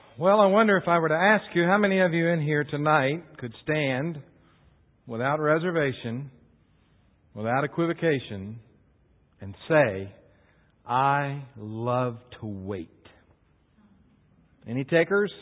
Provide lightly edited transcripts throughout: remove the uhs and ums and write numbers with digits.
Well, I wonder if I were to ask you, how many of you in here tonight could stand without reservation, without equivocation, and say, I love to wait? Any takers?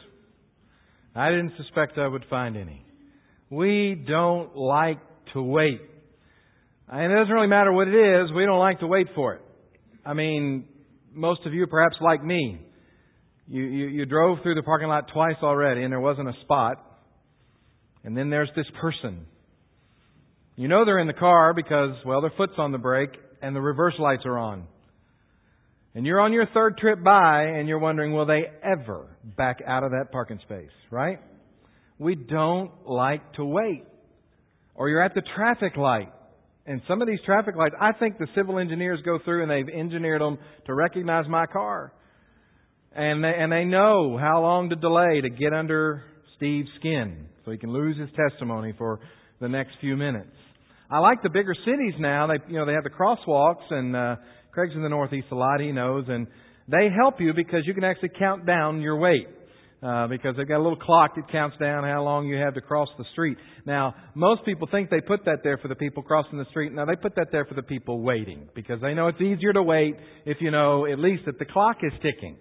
I didn't suspect I would find any. We don't like to wait. And it doesn't really matter what it is, we don't like to wait for it. I mean, most of you perhaps like me. You drove through the parking lot twice already and there wasn't a spot. And then there's this person. You know they're in the car because, well, their foot's on the brake and the reverse lights are on. And you're on your third trip by and you're wondering, will they ever back out of that parking space, right? We don't like to wait. Or you're at the traffic light. And some of these traffic lights, I think the civil engineers go through and they've engineered them to recognize my car. And they know how long to delay to get under Steve's skin so he can lose his testimony for the next few minutes. I like the bigger cities now. They have the crosswalks, and Craig's in the Northeast a lot, he knows, and they help you because you can actually count down your wait. Because they've got a little clock that counts down how long you have to cross the street. Now, most people think they put that there for the people crossing the street. No, they put that there for the people waiting because they know it's easier to wait if you know at least that the clock is ticking.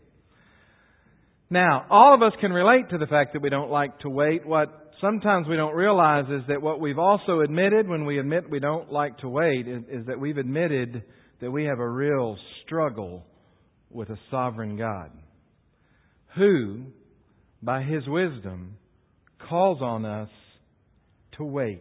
Now, all of us can relate to the fact that we don't like to wait. What sometimes we don't realize is that what we've also admitted when we admit we don't like to wait is that we've admitted that we have a real struggle with a sovereign God who, by His wisdom, calls on us to wait.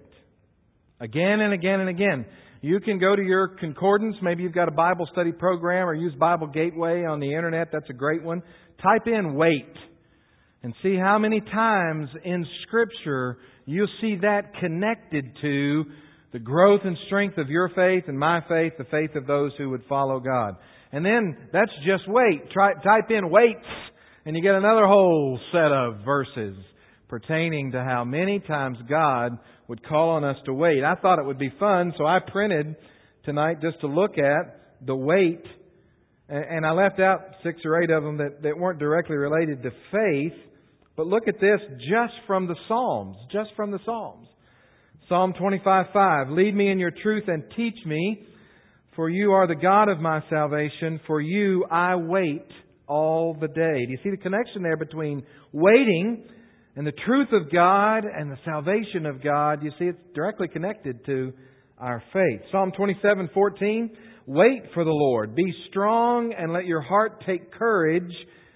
Again and again and again. You can go to your concordance. Maybe you've got a Bible study program or use Bible Gateway on the Internet. That's a great one. Type in wait and see how many times in Scripture you'll see that connected to the growth and strength of your faith and my faith, the faith of those who would follow God. And then that's just wait. Type in waits and you get another whole set of verses pertaining to how many times God would call on us to wait. I thought it would be fun, so I printed tonight just to look at the wait. And I left out 6 or 8 of them that weren't directly related to faith. But look at this just from the Psalms. Just from the Psalms. Psalm 25:5. Lead me in your truth and teach me, for you are the God of my salvation. For you I wait all the day. Do you see the connection there between waiting and the truth of God and the salvation of God? You see it's directly connected to our faith. Psalm 27:14. Wait for the Lord. Be strong and let your heart take courage.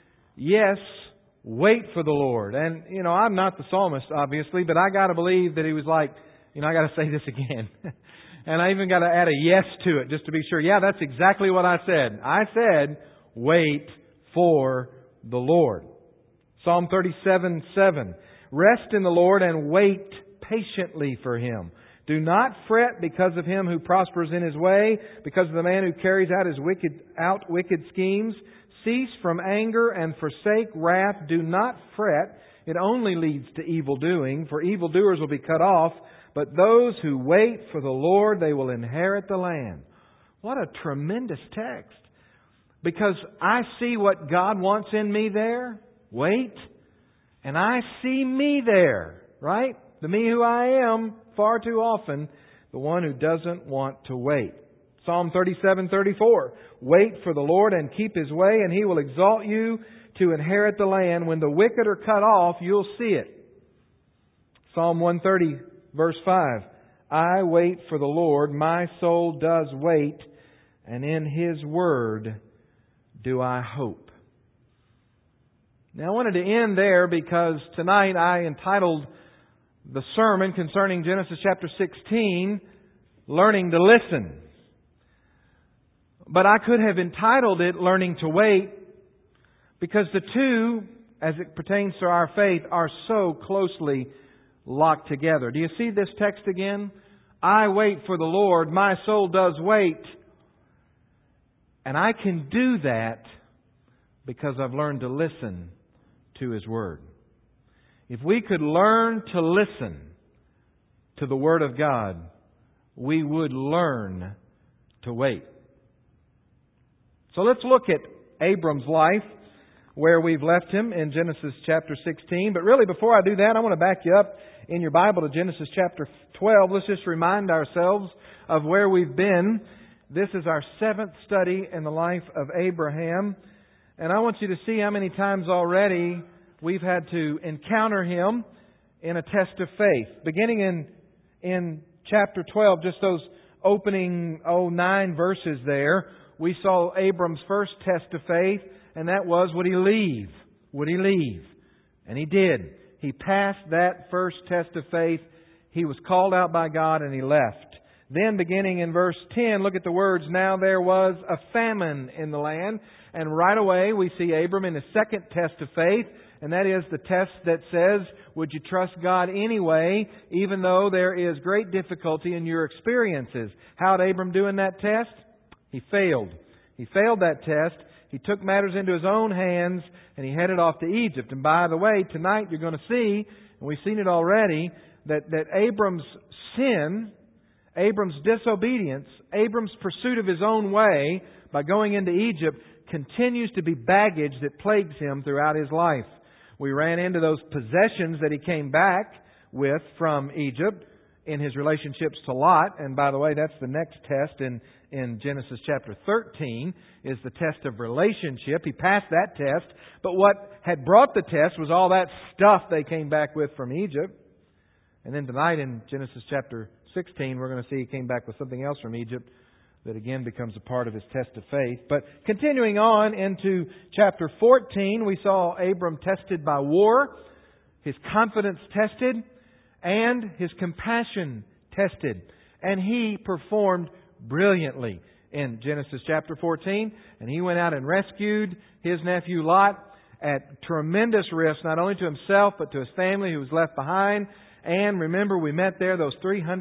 Yes, wait for the Lord. And, I'm not the psalmist, obviously, but I got to believe that he was like, I got to say this again. And I even got to add a yes to it just to be sure. Yeah, that's exactly what I said. I said, wait for the Lord. Psalm 37:7. Rest in the Lord and wait patiently for Him. Do not fret because of him who prospers in his way, because of the man who carries out wicked schemes. Cease from anger and forsake wrath. Do not fret. It only leads to evil doing, for evildoers will be cut off. But those who wait for the Lord, they will inherit the land. What a tremendous text. Because I see what God wants in me there. Wait. And I see me there. Right? The me who I am, far too often, the one who doesn't want to wait. Psalm 37:34. Wait for the Lord and keep His way, and He will exalt you to inherit the land. When the wicked are cut off, you'll see it. Psalm 130, verse 5. I wait for the Lord, my soul does wait, and in His word do I hope. Now I wanted to end there because tonight I entitled the sermon concerning Genesis chapter 16, Learning to Listen. But I could have entitled it Learning to Wait, because the two, as it pertains to our faith, are so closely locked together. Do you see this text again? I wait for the Lord, my soul does wait. And I can do that because I've learned to listen to His Word. If we could learn to listen to the Word of God, we would learn to wait. So let's look at Abram's life. where we've left him in Genesis chapter 16. But really, before I do that, I want to back you up in your Bible to Genesis chapter 12. Let's just remind ourselves of where we've been. This is our 7th study in the life of Abraham. And I want you to see how many times already we've had to encounter him in a test of faith. Beginning in chapter 12, just those opening 9 verses there, we saw Abram's first test of faith, and that was, would he leave? Would he leave? And he did. He passed that first test of faith. He was called out by God and he left. Then beginning in verse 10, look at the words, now there was a famine in the land. And right away we see Abram in his second test of faith. And that is the test that says, would you trust God anyway, even though there is great difficulty in your experiences? How did Abram do in that test? He failed. He failed that test. He took matters into his own hands and he headed off to Egypt. And by the way, tonight you're going to see, and we've seen it already, that Abram's sin, Abram's disobedience, Abram's pursuit of his own way by going into Egypt continues to be baggage that plagues him throughout his life. We ran into those possessions that he came back with from Egypt in his relationships to Lot. And by the way, that's the next test in Genesis chapter 13, is the test of relationship. He passed that test. But what had brought the test was all that stuff they came back with from Egypt. And then tonight in Genesis chapter 16, we're going to see he came back with something else from Egypt that again becomes a part of his test of faith. But continuing on into chapter 14, we saw Abram tested by war, his confidence tested, and his compassion tested. And he performed brilliantly in Genesis chapter 14. And he went out and rescued his nephew Lot at tremendous risk, not only to himself, but to his family who was left behind. And remember, we met there those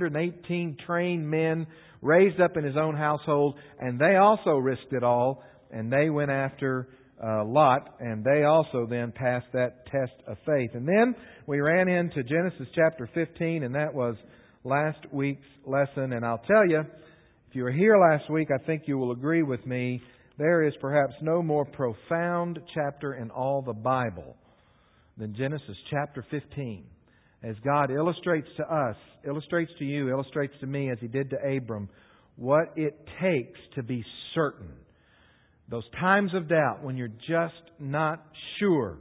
318 trained men raised up in his own household, and they also risked it all, and they went after Lot, and they also then passed that test of faith. And then we ran into Genesis chapter 15, and that was last week's lesson. And I'll tell you, if you were here last week, I think you will agree with me, there is perhaps no more profound chapter in all the Bible than Genesis chapter 15. As God illustrates to us, illustrates to you, illustrates to me, as He did to Abram, what it takes to be certain. Those times of doubt when you're just not sure.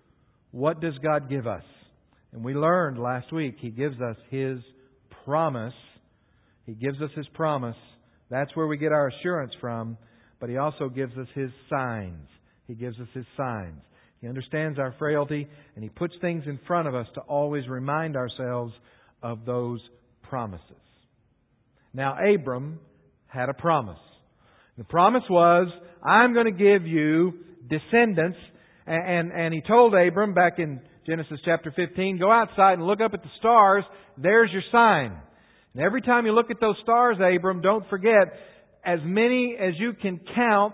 What does God give us? And we learned last week He gives us His promise. He gives us His promise. That's where we get our assurance from. But He also gives us His signs. He gives us His signs. He understands our frailty, and He puts things in front of us to always remind ourselves of those promises. Now, Abram had a promise. The promise was, I'm going to give you descendants. And He told Abram back in Genesis chapter 15, go outside and look up at the stars. There's your sign. And every time you look at those stars, Abram, don't forget, as many as you can count,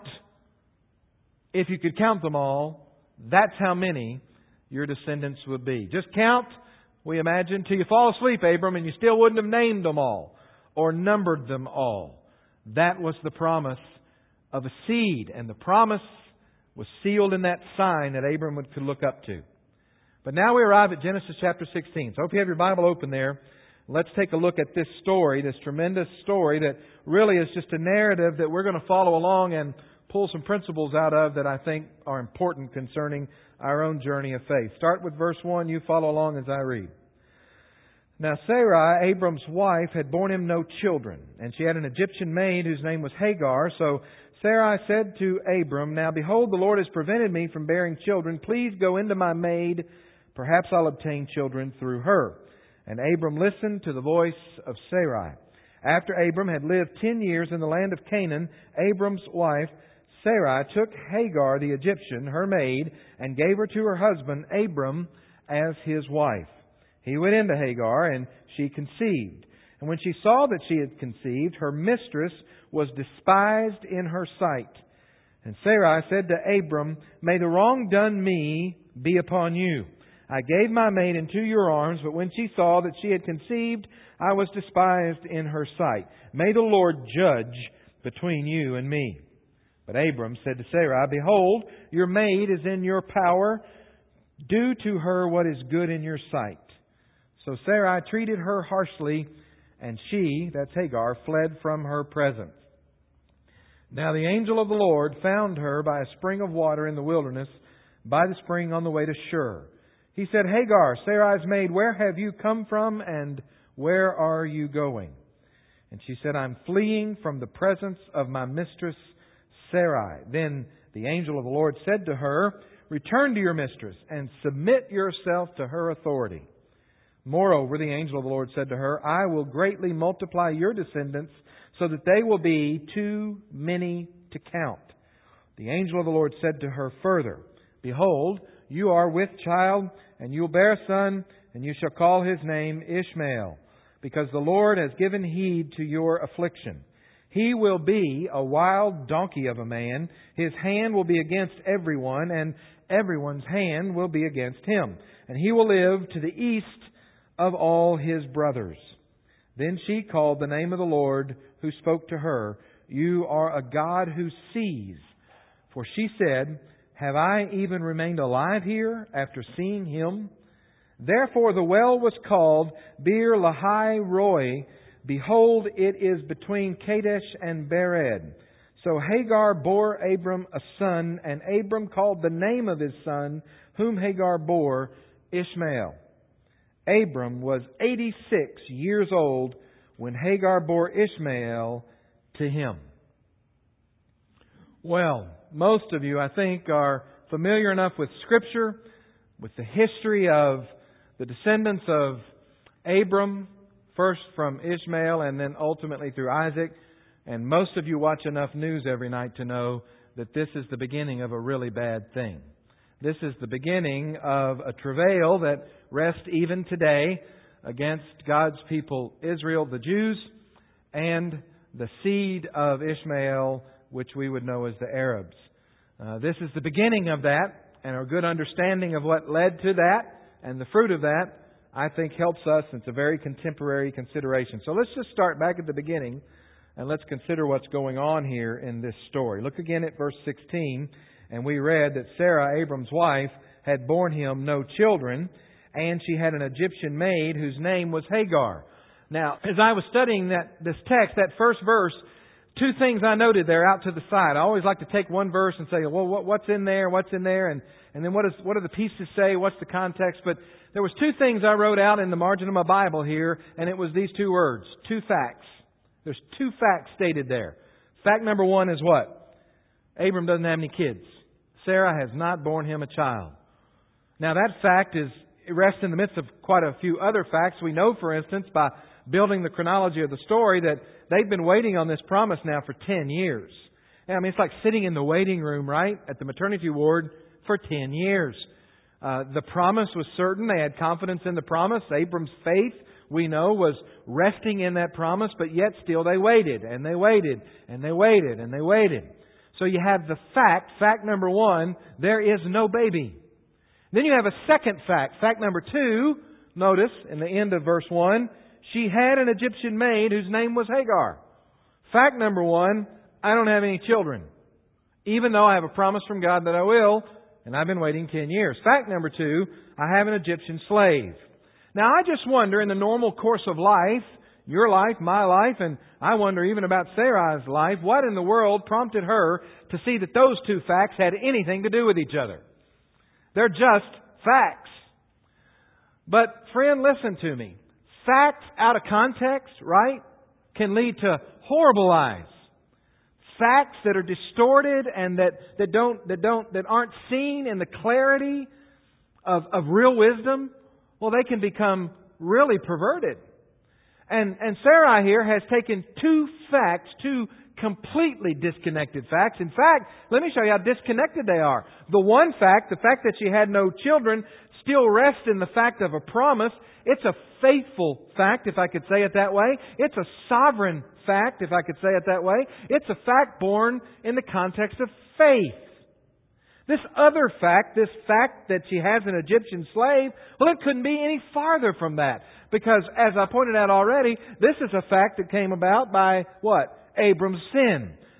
if you could count them all, that's how many your descendants would be. Just count, we imagine, till you fall asleep, Abram, and you still wouldn't have named them all or numbered them all. That was the promise of a seed, and the promise was sealed in that sign that Abram could look up to. But now we arrive at Genesis chapter 16. So I hope you have your Bible open there. Let's take a look at this story, this tremendous story that really is just a narrative that we're going to follow along and pull some principles out of that I think are important concerning our own journey of faith. Start with verse 1. You follow along as I read. Now Sarai, Abram's wife, had borne him no children, and she had an Egyptian maid whose name was Hagar. So Sarai said to Abram, now behold, the Lord has prevented me from bearing children. Please go into my maid. Perhaps I'll obtain children through her. And Abram listened to the voice of Sarai. After Abram had lived 10 years in the land of Canaan, Abram's wife Sarai took Hagar the Egyptian, her maid, and gave her to her husband Abram as his wife. He went into Hagar, and she conceived. And when she saw that she had conceived, her mistress was despised in her sight. And Sarai said to Abram, may the wrong done me be upon you. I gave my maid into your arms, but when she saw that she had conceived, I was despised in her sight. May the Lord judge between you and me. But Abram said to Sarai, Behold, your maid is in your power. Do to her what is good in your sight. So Sarai treated her harshly, and she, that's Hagar, fled from her presence. Now the angel of the Lord found her by a spring of water in the wilderness, by the spring on the way to Shur. He said, Hagar, Sarai's maid, where have you come from, and where are you going? And she said, I'm fleeing from the presence of my mistress Sarai. Then the angel of the Lord said to her, Return to your mistress, and submit yourself to her authority. Moreover, the angel of the Lord said to her, I will greatly multiply your descendants, so that they will be too many to count. The angel of the Lord said to her further, Behold, you are with child, and you will bear a son, and you shall call his name Ishmael, because the Lord has given heed to your affliction. He will be a wild donkey of a man. His hand will be against everyone, and everyone's hand will be against him. And he will live to the east of all his brothers. Then she called the name of the Lord who spoke to her, You are a God who sees. For she said, Have I even remained alive here after seeing him? Therefore the well was called Beer Lahai Roi. Behold, it is between Kadesh and Bered. So Hagar bore Abram a son, and Abram called the name of his son, whom Hagar bore, Ishmael. Abram was 86 years old when Hagar bore Ishmael to him. Well, most of you, I think, are familiar enough with Scripture, with the history of the descendants of Abram, first from Ishmael and then ultimately through Isaac. And most of you watch enough news every night to know that this is the beginning of a really bad thing. This is the beginning of a travail that rests even today against God's people, Israel, the Jews, and the seed of Ishmael, which we would know as the Arabs. This is the beginning of that, and a good understanding of what led to that and the fruit of that, I think, helps us. It's a very contemporary consideration. So let's just start back at the beginning and let's consider what's going on here in this story. Look again at verse 16. And we read that Sarah, Abram's wife, had borne him no children, and she had an Egyptian maid whose name was Hagar. Now, as I was studying this text, that first verse, two things I noted there out to the side. I always like to take one verse and say, well, what's in there? What's in there? And then what do the pieces say? What's the context? But there was two things I wrote out in the margin of my Bible here, and it was these two words, two facts. There's two facts stated there. Fact number one is what? Abram doesn't have any kids. Sarah has not borne him a child. Now that fact rests in the midst of quite a few other facts. We know, for instance, by building the chronology of the story, that they've been waiting on this promise now for 10 years. I mean, it's like sitting in the waiting room, right, at the maternity ward for 10 years. The promise was certain. They had confidence in the promise. Abram's faith, we know, was resting in that promise, but yet still they waited, and they waited, and they waited, and they waited. So you have the fact number one, there is no baby. Then you have a second fact. Fact number two, notice in the end of verse 1, she had an Egyptian maid whose name was Hagar. Fact number one, I don't have any children. Even though I have a promise from God that I will, and I've been waiting 10 years. Fact number two, I have an Egyptian slave. Now I just wonder, in the normal course of life, your life, my life, and I wonder even about Sarai's life, what in the world prompted her to see that those two facts had anything to do with each other? They're just facts. But friend, listen to me. Facts out of context, right, can lead to horrible lies. Facts that are distorted and that aren't seen in the clarity of real wisdom, well, they can become really perverted. And Sarai here has taken two facts, two completely disconnected facts. In fact, let me show you how disconnected they are. The one fact, the fact that she had no children, still rests in the fact of a promise. It's a faithful fact, if I could say it that way. It's a sovereign fact, if I could say it that way. It's a fact born in the context of faith. This other fact, this fact that she has an Egyptian slave, well, it couldn't be any farther from that. Because, as I pointed out already, this is a fact that came about by what? Abram's sin.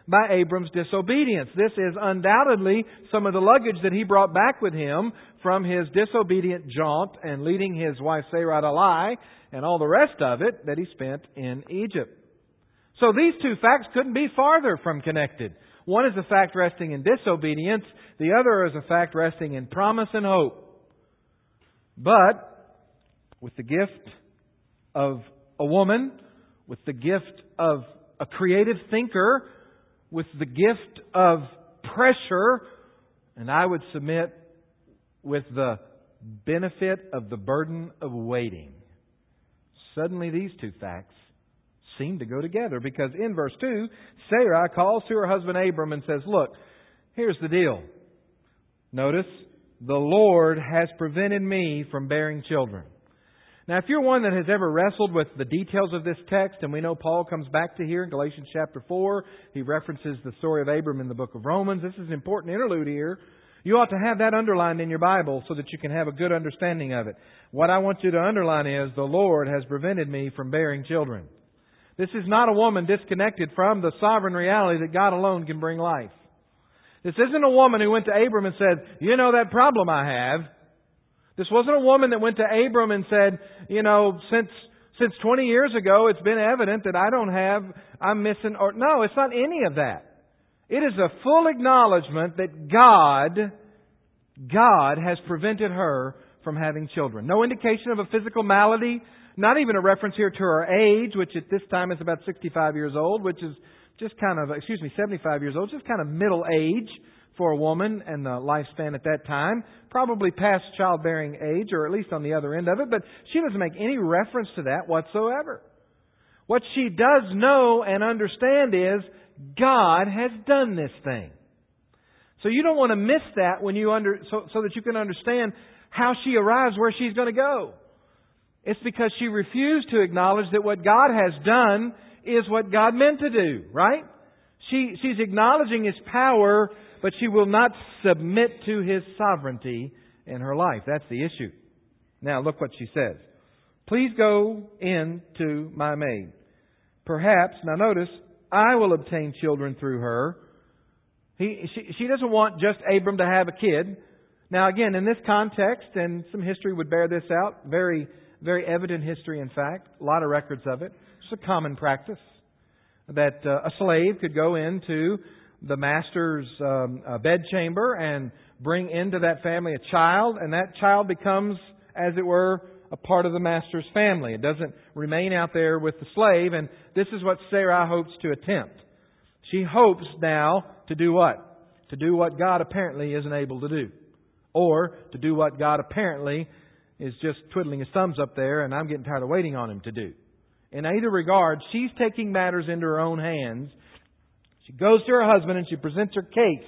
by Abram's disobedience. This is undoubtedly some of the luggage that he brought back with him from his disobedient jaunt and leading his wife Sarai to lie and all the rest of it that he spent in Egypt. So these two facts couldn't be farther from connected. One is a fact resting in disobedience. The other is a fact resting in promise and hope. But with the gift of a woman, with the gift of a creative thinker, with the gift of pressure, and I would submit with the benefit of the burden of waiting. Suddenly these two facts seem to go together, because in verse 2, Sarai calls to her husband Abram and says, look, here's the deal. Notice, the Lord has prevented me from bearing children. Now, if you're one that has ever wrestled with the details of this text, and we know Paul comes back to here in Galatians chapter 4, he references the story of Abram in the book of Romans. This is an important interlude here. You ought to have that underlined in your Bible so that you can have a good understanding of it. What I want you to underline is, the Lord has prevented me from bearing children. This is not a woman disconnected from the sovereign reality that God alone can bring life. This isn't a woman who went to Abram and said, you know that problem I have. This wasn't a woman that went to Abram and said, you know, since 20 years ago, it's been evident that I'm missing, or no, it's not any of that. It is a full acknowledgement that God has prevented her from having children. No indication of a physical malady, not even a reference here to her age, which at this time is about 65 years old, which is just kind of, 75 years old, just kind of middle age for a woman and the lifespan at that time. Probably past childbearing age, or at least on the other end of it, but she doesn't make any reference to that whatsoever. What she does know and understand is God has done this thing. So you don't want to miss that when so that you can understand how she arrives where she's going to go. It's because she refused to acknowledge that what God has done is what God meant to do, right? She's acknowledging His power, but she will not submit to His sovereignty in her life. That's the issue. Now look what she says. Please go in to my maid. Perhaps, now notice, I will obtain children through her. She doesn't want just Abram to have a kid. Now again, in this context, and some history would bear this out, very, very evident history in fact, a lot of records of it. It's a common practice that a slave could go into the master's bedchamber and bring into that family a child, and that child becomes, as it were, a part of the master's family. It doesn't remain out there with the slave, and this is what Sarai hopes to attempt. She hopes now to do what? To do what God apparently isn't able to do. Or to do what God apparently is just twiddling his thumbs up there and I'm getting tired of waiting on Him to do. In either regard, she's taking matters into her own hands. She goes to her husband and she presents her case.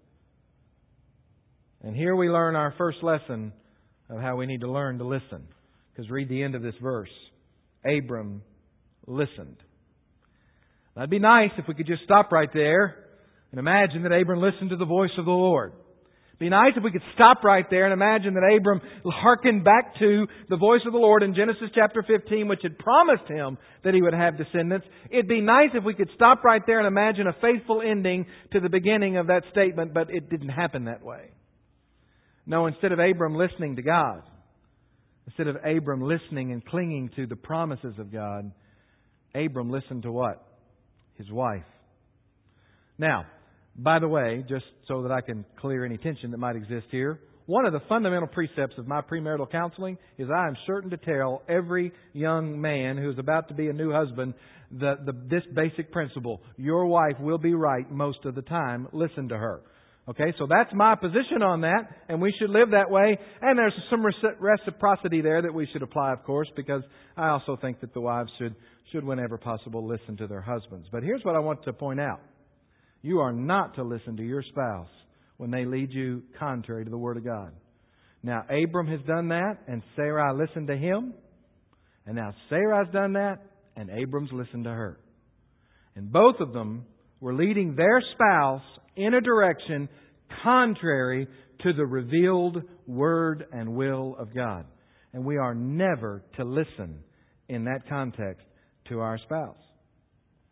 And here we learn our first lesson of how we need to learn to listen. Because read the end of this verse. Abram listened. That'd be nice if we could just stop right there and imagine that Abram listened to the voice of the Lord. It'd be nice if we could stop right there and imagine that Abram hearkened back to the voice of the Lord in Genesis chapter 15, which had promised him that he would have descendants. It'd be nice if we could stop right there and imagine a faithful ending to the beginning of that statement, but it didn't happen that way. No, instead of Abram listening to God, instead of Abram listening and clinging to the promises of God, Abram listened to what? His wife. Now, by the way, just so that I can clear any tension that might exist here, one of the fundamental precepts of my premarital counseling is I am certain to tell every young man who is about to be a new husband this basic principle. Your wife will be right most of the time. Listen to her. Okay, so that's my position on that, and we should live that way. And there's some reciprocity there that we should apply, of course, because I also think that the wives should, whenever possible, listen to their husbands. But here's what I want to point out. You are not to listen to your spouse when they lead you contrary to the Word of God. Now, Abram has done that, and Sarai listened to him. And now Sarai's done that, and Abram's listened to her. And both of them were leading their spouse in a direction contrary to the revealed Word and will of God. And we are never to listen in that context to our spouse.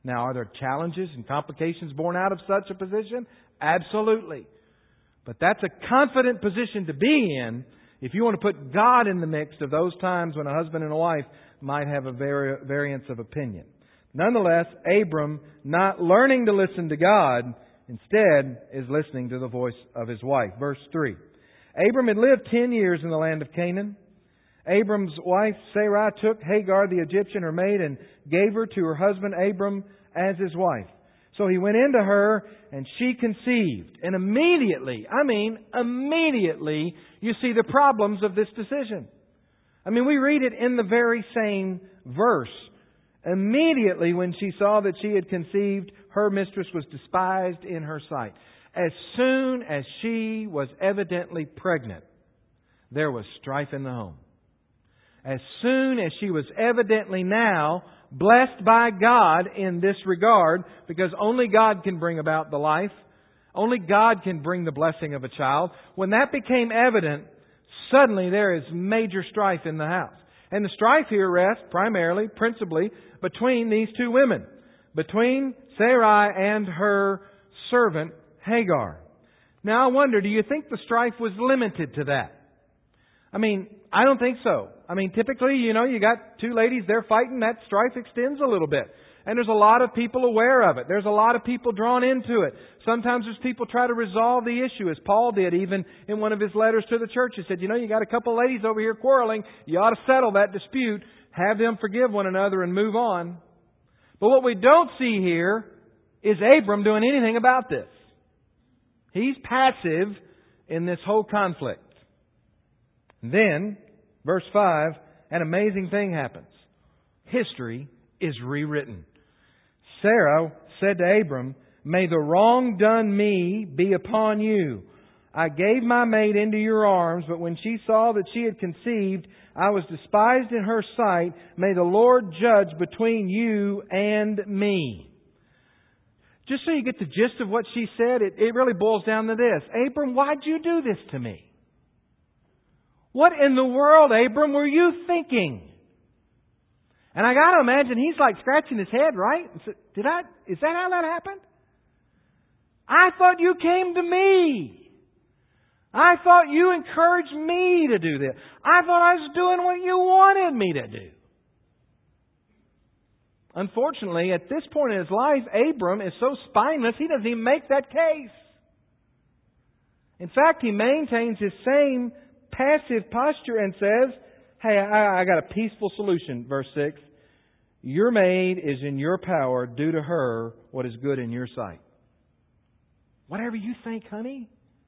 Now, are there challenges and complications born out of such a position? Absolutely. But that's a confident position to be in if you want to put God in the mix of those times when a husband and a wife might have a variance of opinion. Nonetheless, Abram, not learning to listen to God, instead is listening to the voice of his wife. Verse 3. Abram had lived 10 years in the land of Canaan. Abram's wife Sarai took Hagar the Egyptian, her maid, and gave her to her husband Abram as his wife. So he went into her, and she conceived. And immediately, you see the problems of this decision. We read it in the very same verse. Immediately when she saw that she had conceived, her mistress was despised in her sight. As soon as she was evidently pregnant, there was strife in the home. As soon as she was evidently now blessed by God in this regard, because only God can bring about the life, only God can bring the blessing of a child. When that became evident, suddenly there is major strife in the house. And the strife here rests principally, between these two women, between Sarai and her servant Hagar. Now I wonder, do you think the strife was limited to that? I don't think so. Typically, you got two ladies, they're fighting, that strife extends a little bit. And there's a lot of people aware of it. There's a lot of people drawn into it. Sometimes there's people try to resolve the issue, as Paul did even in one of his letters to the church. He said, you got a couple ladies over here quarreling. You ought to settle that dispute. Have them forgive one another and move on. But what we don't see here is Abram doing anything about this. He's passive in this whole conflict. Then, verse 5, an amazing thing happens. History is rewritten. Sarah said to Abram, "May the wrong done me be upon you. I gave my maid into your arms, but when she saw that she had conceived, I was despised in her sight. May the Lord judge between you and me." Just so you get the gist of what she said, it really boils down to this. Abram, why'd you do this to me? What in the world, Abram, were you thinking? And I got to imagine he's like scratching his head, right? Is that how that happened? I thought you came to me. I thought you encouraged me to do this. I thought I was doing what you wanted me to do. Unfortunately, at this point in his life, Abram is so spineless, he doesn't even make that case. In fact, he maintains his same passive posture and says, "Hey, I got a peaceful solution." Verse 6, "Your maid is in your power. Do to her what is good in your sight." Whatever you think, honey.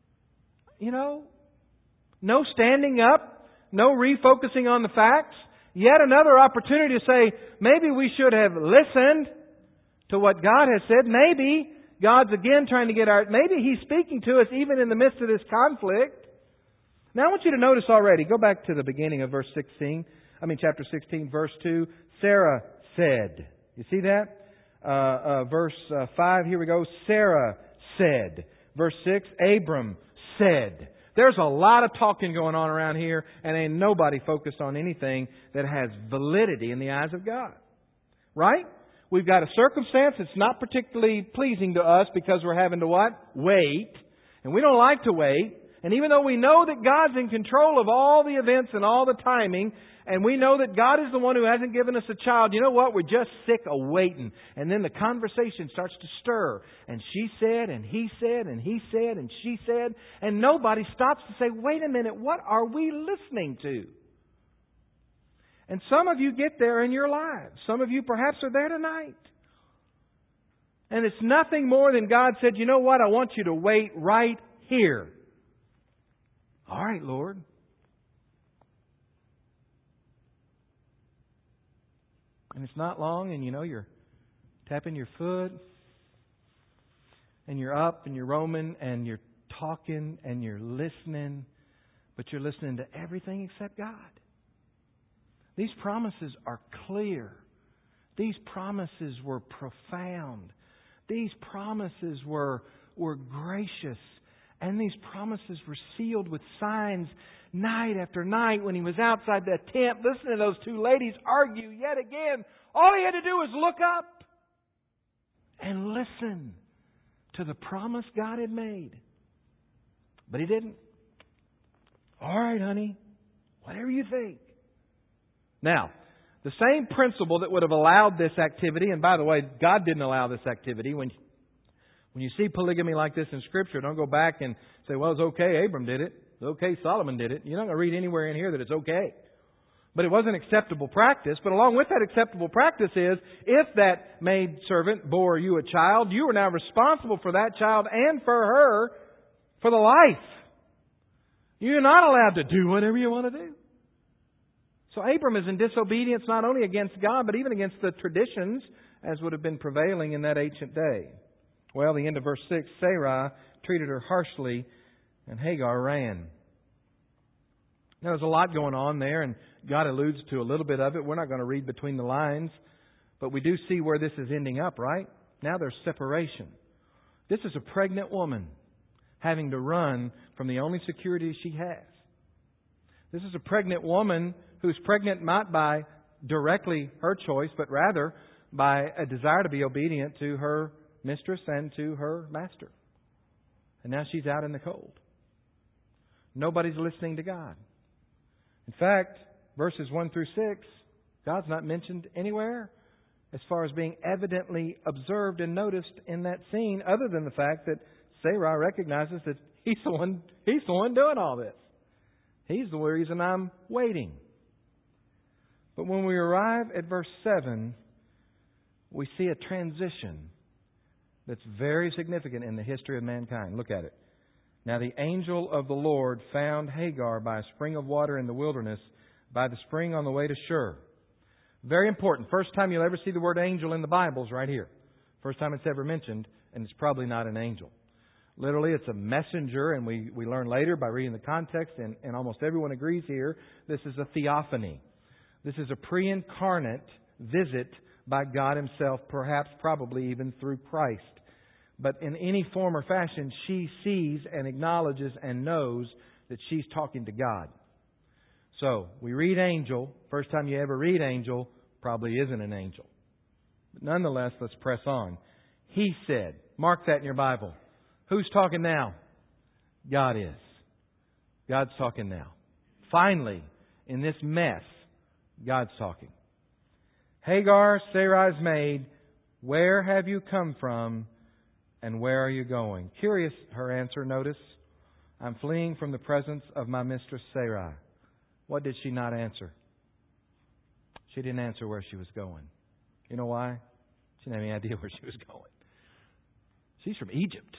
No standing up, no refocusing on the facts. Yet another opportunity to say, maybe we should have listened to what God has said. Maybe God's again trying to maybe He's speaking to us even in the midst of this conflict. Now I want you to notice already, go back to the beginning of chapter 16, verse 2. Sarah said. You see that? Verse 5, here we go. Sarah said. Verse 6, Abram said. There's a lot of talking going on around here, and ain't nobody focused on anything that has validity in the eyes of God. Right? We've got a circumstance that's not particularly pleasing to us because we're having to what? Wait. And we don't like to wait. And even though we know that God's in control of all the events and all the timing, and we know that God is the one who hasn't given us a child, you know what? We're just sick of waiting. And then the conversation starts to stir. And she said, and he said, and he said, and she said. And nobody stops to say, wait a minute, what are we listening to? And some of you get there in your lives. Some of you perhaps are there tonight. And it's nothing more than God said, you know what? I want you to wait right here. All right, Lord. And it's not long, and you're tapping your foot, and you're up, and you're roaming, and you're talking, and you're listening, but you're listening to everything except God. These promises are clear. These promises were profound. These promises were gracious. And these promises were sealed with signs night after night when he was outside that tent listening to those two ladies argue yet again. All he had to do was look up. and listen to the promise God had made. But he didn't. All right, honey, whatever you think. Now, the same principle that would have allowed this activity, and by the way, God didn't allow this activity. When you see polygamy like this in Scripture, don't go back and say, well, it's okay, Abram did it. It's okay, Solomon did it. You're not going to read anywhere in here that it's okay. But it was an acceptable practice. But along with that acceptable practice is, if that maid servant bore you a child, you are now responsible for that child and for her for the life. You're not allowed to do whatever you want to do. So Abram is in disobedience not only against God, but even against the traditions as would have been prevailing in that ancient day. Well, the end of verse 6, Sarai treated her harshly, and Hagar ran. Now, there's a lot going on there, and God alludes to a little bit of it. We're not going to read between the lines, but we do see where this is ending up, right? Now there's separation. This is a pregnant woman having to run from the only security she has. This is a pregnant woman who's pregnant not by directly her choice, but rather by a desire to be obedient to her mistress and to her master. And now she's out in the cold. Nobody's listening to God. In fact, verses 1 through 6, God's not mentioned anywhere as far as being evidently observed and noticed in that scene, other than the fact that Sarai recognizes that he's the one doing all this. He's the reason I'm waiting. But when we arrive at verse 7, we see a transition that's very significant in the history of mankind. Look at it. Now the angel of the Lord found Hagar by a spring of water in the wilderness, by the spring on the way to Shur. Very important. First time you'll ever see the word angel in the Bible is right here. First time it's ever mentioned, and it's probably not an angel. Literally, it's a messenger, and we learn later by reading the context, and almost everyone agrees here, this is a theophany. This is a pre-incarnate visit by God Himself, perhaps, probably even through Christ. But in any form or fashion, she sees and acknowledges and knows that she's talking to God. So, we read angel. First time you ever read angel, probably isn't an angel. But nonetheless, let's press on. He said, mark that in your Bible. Who's talking now? God is. God's talking now. Finally, in this mess, God's talking. Hagar, Sarai's maid, where have you come from and where are you going? Curious, her answer, notice. I'm fleeing from the presence of my mistress Sarai. What did she not answer? She didn't answer where she was going. You know why? She didn't have any idea where she was going. She's from Egypt.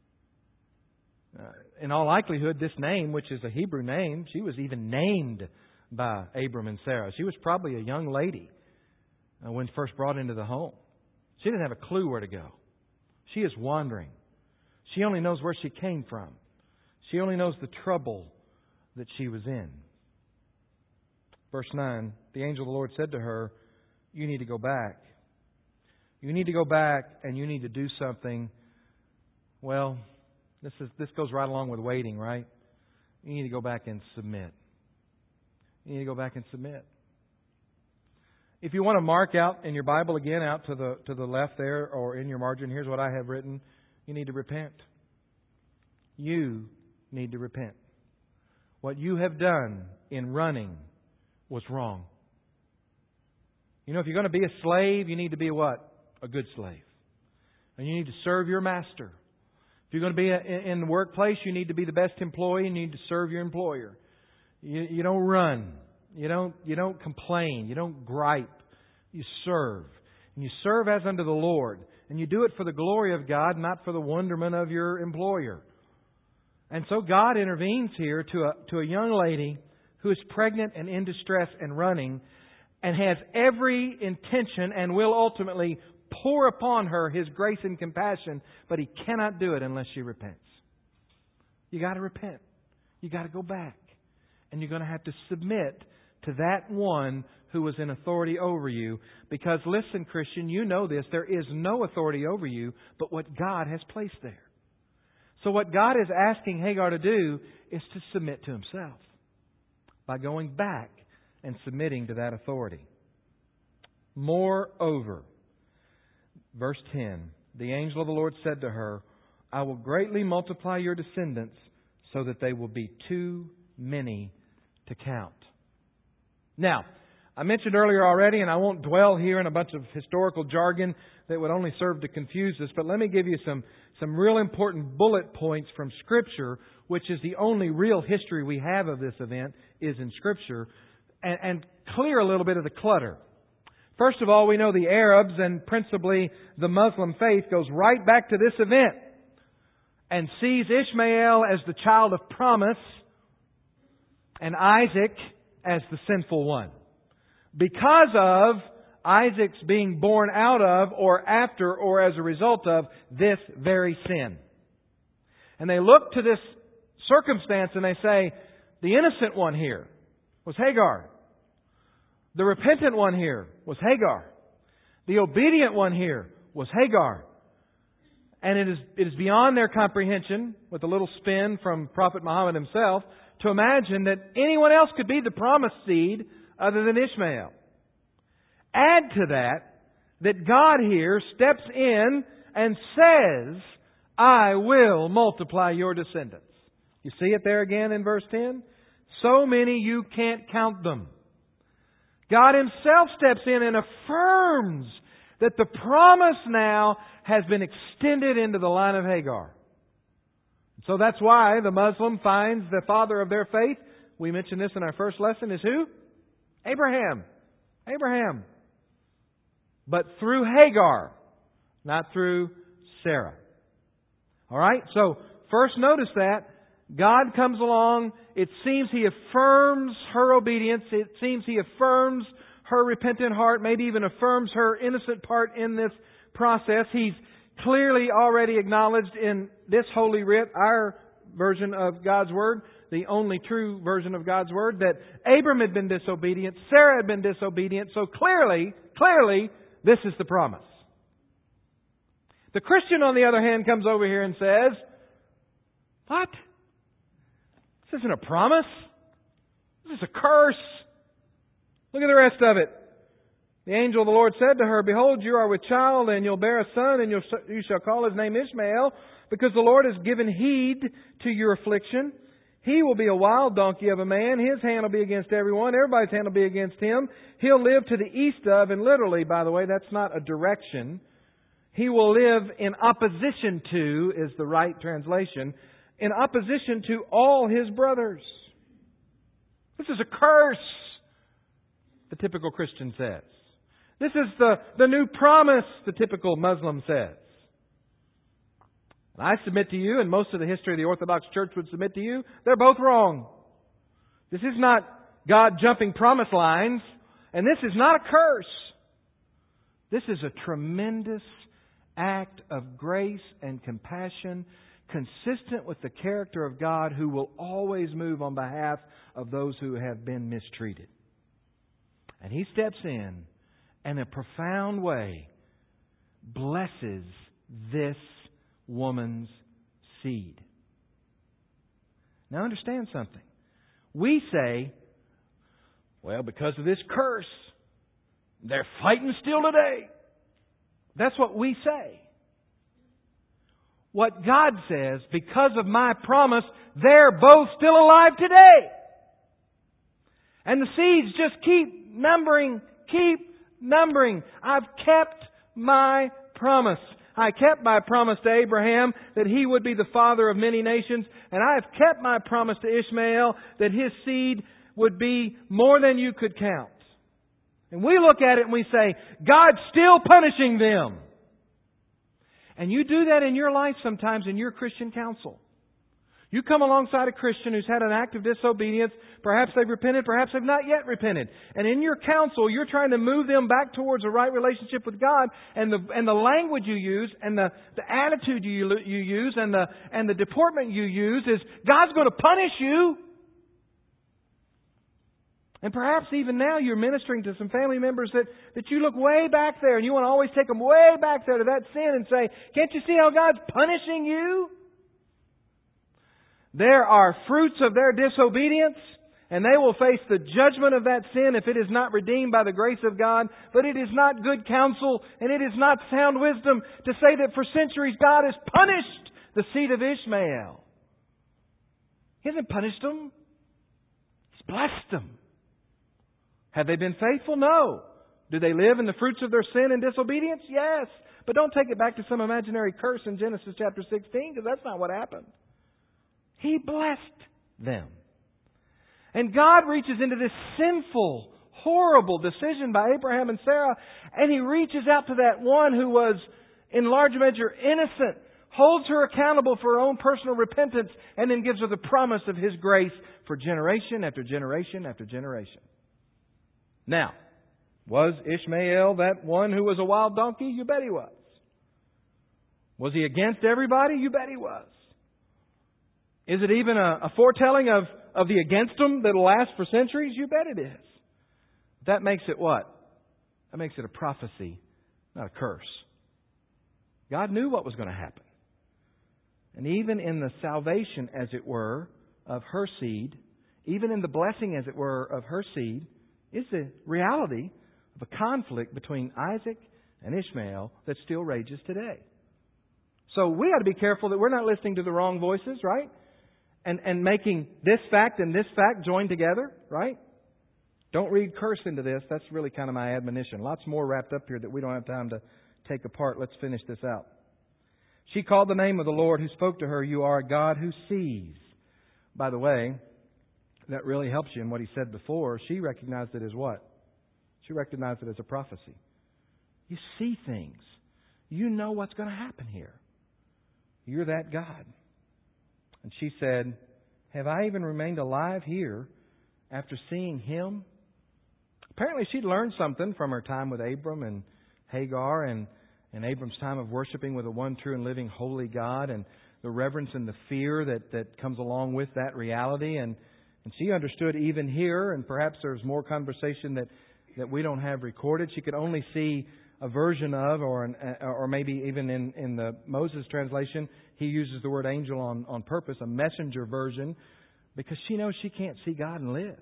In all likelihood, this name, which is a Hebrew name, she was even named by Abram and Sarah. She was probably a young lady when first brought into the home. She didn't have a clue where to go. She is wandering. She only knows where she came from. She only knows the trouble that she was in. Verse 9, the angel of the Lord said to her, you need to go back. You need to go back and you need to do something. Well, this goes right along with waiting, right? You need to go back and submit. You need to go back and submit. If you want to mark out in your Bible again, out to the left there or in your margin, here's what I have written. You need to repent. You need to repent. What you have done in running was wrong. You know, if you're going to be a slave, you need to be a what? A good slave. And you need to serve your master. If you're going to be in the workplace, you need to be the best employee. You need to serve your employer. You don't run. You don't complain. You don't gripe. You serve. And you serve as unto the Lord. And you do it for the glory of God, not for the wonderment of your employer. And so God intervenes here to a young lady who is pregnant and in distress and running, and has every intention and will ultimately pour upon her His grace and compassion, but He cannot do it unless she repents. You got to repent. You got to go back. And you're going to have to submit to that one who was in authority over you. Because listen, Christian, you know this. There is no authority over you but what God has placed there. So what God is asking Hagar to do is to submit to Himself by going back and submitting to that authority. Moreover, verse 10, the angel of the Lord said to her, I will greatly multiply your descendants so that they will be too many to count. Now, I mentioned earlier already, and I won't dwell here in a bunch of historical jargon that would only serve to confuse us, but let me give you some real important bullet points from Scripture, which is the only real history we have of this event is in Scripture, and clear a little bit of the clutter. First of all, we know the Arabs and principally the Muslim faith goes right back to this event and sees Ishmael as the child of promise and Isaac as the sinful one. Because of Isaac's being born out of or after or as a result of this very sin. And they look to this circumstance and they say, the innocent one here was Hagar. The repentant one here was Hagar. The obedient one here was Hagar. And it is beyond their comprehension, with a little spin from Prophet Muhammad himself, to imagine that anyone else could be the promised seed other than Ishmael. Add to that God here steps in and says, I will multiply your descendants. You see it there again in verse 10? So many you can't count them. God Himself steps in and affirms that the promise now has been extended into the line of Hagar. So that's why the Muslim finds the father of their faith, we mentioned this in our first lesson, is who? Abraham. Abraham. But through Hagar, not through Sarah. Alright, so first notice that. God comes along. It seems He affirms her obedience. It seems He affirms her repentant heart, maybe even affirms her innocent part in this process. He's clearly already acknowledged in this Holy Writ, our version of God's Word, the only true version of God's Word, that Abram had been disobedient, Sarah had been disobedient, so clearly, this is the promise. The Christian, on the other hand, comes over here and says, what? This isn't a promise. This is a curse. Look at the rest of it. The angel of the Lord said to her, Behold, you are with child, and you'll bear a son, and you shall call his name Ishmael, because the Lord has given heed to your affliction. He will be a wild donkey of a man. His hand will be against everyone. Everybody's hand will be against him. He'll live to the east of, and literally, by the way, that's not a direction. He will live in opposition to, is the right translation, in opposition to all his brothers. This is a curse, the typical Christian says. This is the new promise, the typical Muslim says. And I submit to you, and most of the history of the Orthodox Church would submit to you, they're both wrong. This is not God jumping promise lines, and this is not a curse. This is a tremendous act of grace and compassion consistent with the character of God, who will always move on behalf of those who have been mistreated. And He steps in a profound way blesses this woman's seed. Now understand something. We say, well, because of this curse, they're fighting still today. That's what we say. What God says, because of my promise, they're both still alive today. And the seeds just keep numbering. I've kept my promise. I kept my promise to Abraham that he would be the father of many nations. And I have kept my promise to Ishmael that his seed would be more than you could count. And we look at it and we say, God's still punishing them. And you do that in your life sometimes in your Christian counsel. You come alongside a Christian who's had an act of disobedience. Perhaps they've repented, perhaps they've not yet repented. And in your counsel, you're trying to move them back towards a right relationship with God. And the language you use, and the attitude you use, and the deportment you use is, God's going to punish you. And perhaps even now you're ministering to some family members that you look way back there, and you want to always take them way back there to that sin and say, can't you see how God's punishing you? There are fruits of their disobedience, And they will face the judgment of that sin if it is not redeemed by the grace of God. But it is not good counsel and it is not sound wisdom to say that for centuries God has punished the seed of Ishmael. He hasn't punished them. He's blessed them. Have they been faithful? No. Do they live in the fruits of their sin and disobedience? Yes. But don't take it back to some imaginary curse in Genesis chapter 16, because that's not what happened. He blessed them. And God reaches into this sinful, horrible decision by Abraham and Sarah, and He reaches out to that one who was in large measure innocent, holds her accountable for her own personal repentance, and then gives her the promise of His grace for generation after generation after generation. Now, was Ishmael that one who was a wild donkey? You bet he was. Was he against everybody? You bet he was. Is it even a foretelling of the against them that will last for centuries? You bet it is. That makes it what? That makes it a prophecy, not a curse. God knew what was going to happen. And even in the salvation, as it were, of her seed, even in the blessing, as it were, of her seed, is the reality of a conflict between Isaac and Ishmael that still rages today. So we got to be careful that we're not listening to the wrong voices, right? And making this fact and this fact join together, right? Don't read curse into this. That's really kind of my admonition. Lots more wrapped up here that we don't have time to take apart. Let's finish this out. She called the name of the Lord who spoke to her, "You are a God who sees." By the way, that really helps you in what he said before. She recognized it as what? She recognized it as a prophecy. You see things. You know what's going to happen here. You're that God. And she said, "Have I even remained alive here after seeing him?" Apparently she'd learned something from her time with Abram and Hagar and Abram's time of worshiping with a one true and living holy God and the reverence and the fear that comes along with that reality. And she understood even here, and perhaps there's more conversation that we don't have recorded. She could only see a version of, or maybe even in the Moses translation, he uses the word angel on purpose, a messenger version, because she knows she can't see God and live.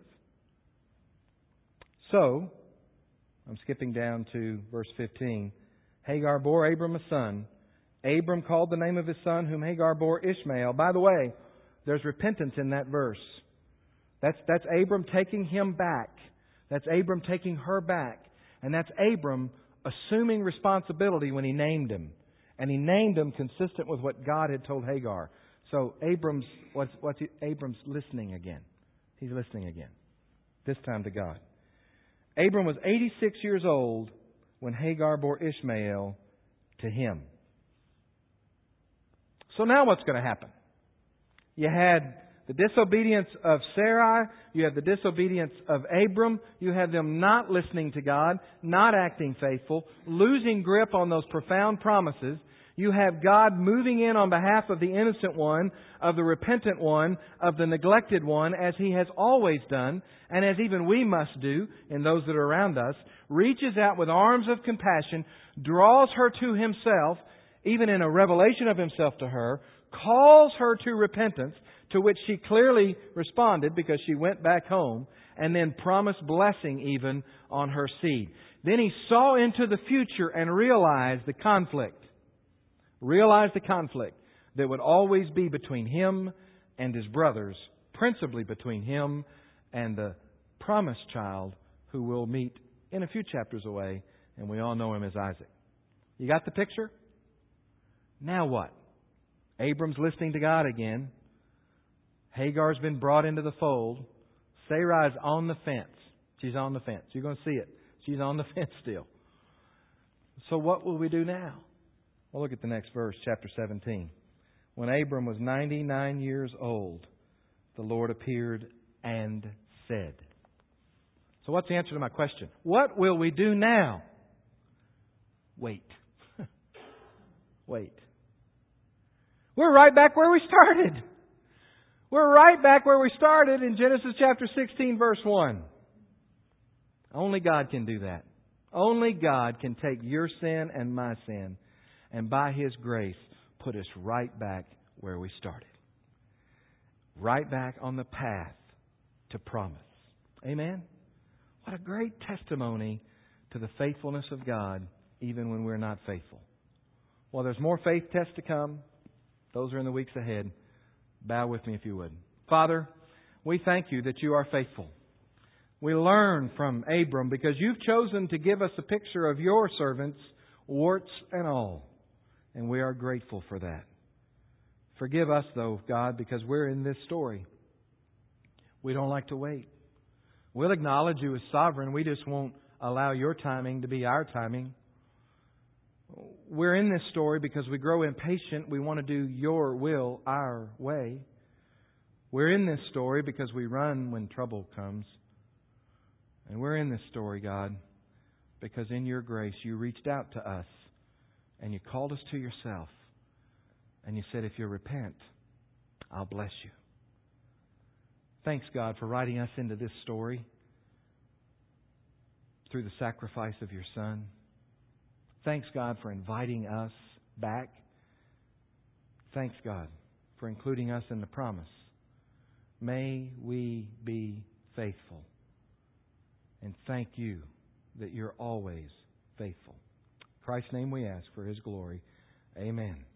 So, I'm skipping down to verse 15. Hagar bore Abram a son. Abram called the name of his son, whom Hagar bore, Ishmael. By the way, there's repentance in that verse. That's Abram taking him back. That's Abram taking her back. And that's Abram assuming responsibility when he named him. And he named him consistent with what God had told Hagar. So Abram's listening again. He's listening again. This time to God. Abram was 86 years old when Hagar bore Ishmael to him. So now what's going to happen? You had the disobedience of Sarai. You have the disobedience of Abram. You have them not listening to God, not acting faithful, losing grip on those profound promises. You have God moving in on behalf of the innocent one, of the repentant one, of the neglected one, as He has always done, and as even we must do in those that are around us, reaches out with arms of compassion, draws her to Himself, even in a revelation of Himself to her, calls her to repentance, to which she clearly responded because she went back home, and then promised blessing even on her seed. Then He saw into the future and realized the conflict. Realized the conflict that would always be between Him and His brothers, principally between Him and the promised child who we'll meet in a few chapters away, and we all know him as Isaac. You got the picture? Now what? Abram's listening to God again. Hagar's been brought into the fold. Sarai's on the fence. She's on the fence. You're going to see it. She's on the fence still. So what will we do now? Well, look at the next verse, chapter 17. When Abram was 99 years old, the Lord appeared and said. So what's the answer to my question? What will we do now? Wait. Wait. We're right back where we started. We're right back where we started in Genesis chapter 16, verse 1. Only God can do that. Only God can take your sin and my sin and by His grace put us right back where we started. Right back on the path to promise. Amen? What a great testimony to the faithfulness of God, even when we're not faithful. Well, there's more faith tests to come. Those are in the weeks ahead. Bow with me if you would. Father, we thank You that You are faithful. We learn from Abram because You've chosen to give us a picture of Your servants, warts and all. And we are grateful for that. Forgive us, though, God, because we're in this story. We don't like to wait. We'll acknowledge You as sovereign. We just won't allow Your timing to be our timing. We're in this story because we grow impatient. We want to do Your will our way. We're in this story because we run when trouble comes. And we're in this story, God, because in Your grace You reached out to us and You called us to Yourself. And You said, if you repent, I'll bless you. Thanks, God, for writing us into this story through the sacrifice of Your Son. Thanks, God, for inviting us back. Thanks, God, for including us in the promise. May we be faithful. And thank You that You're always faithful. In Christ's name we ask for His glory. Amen.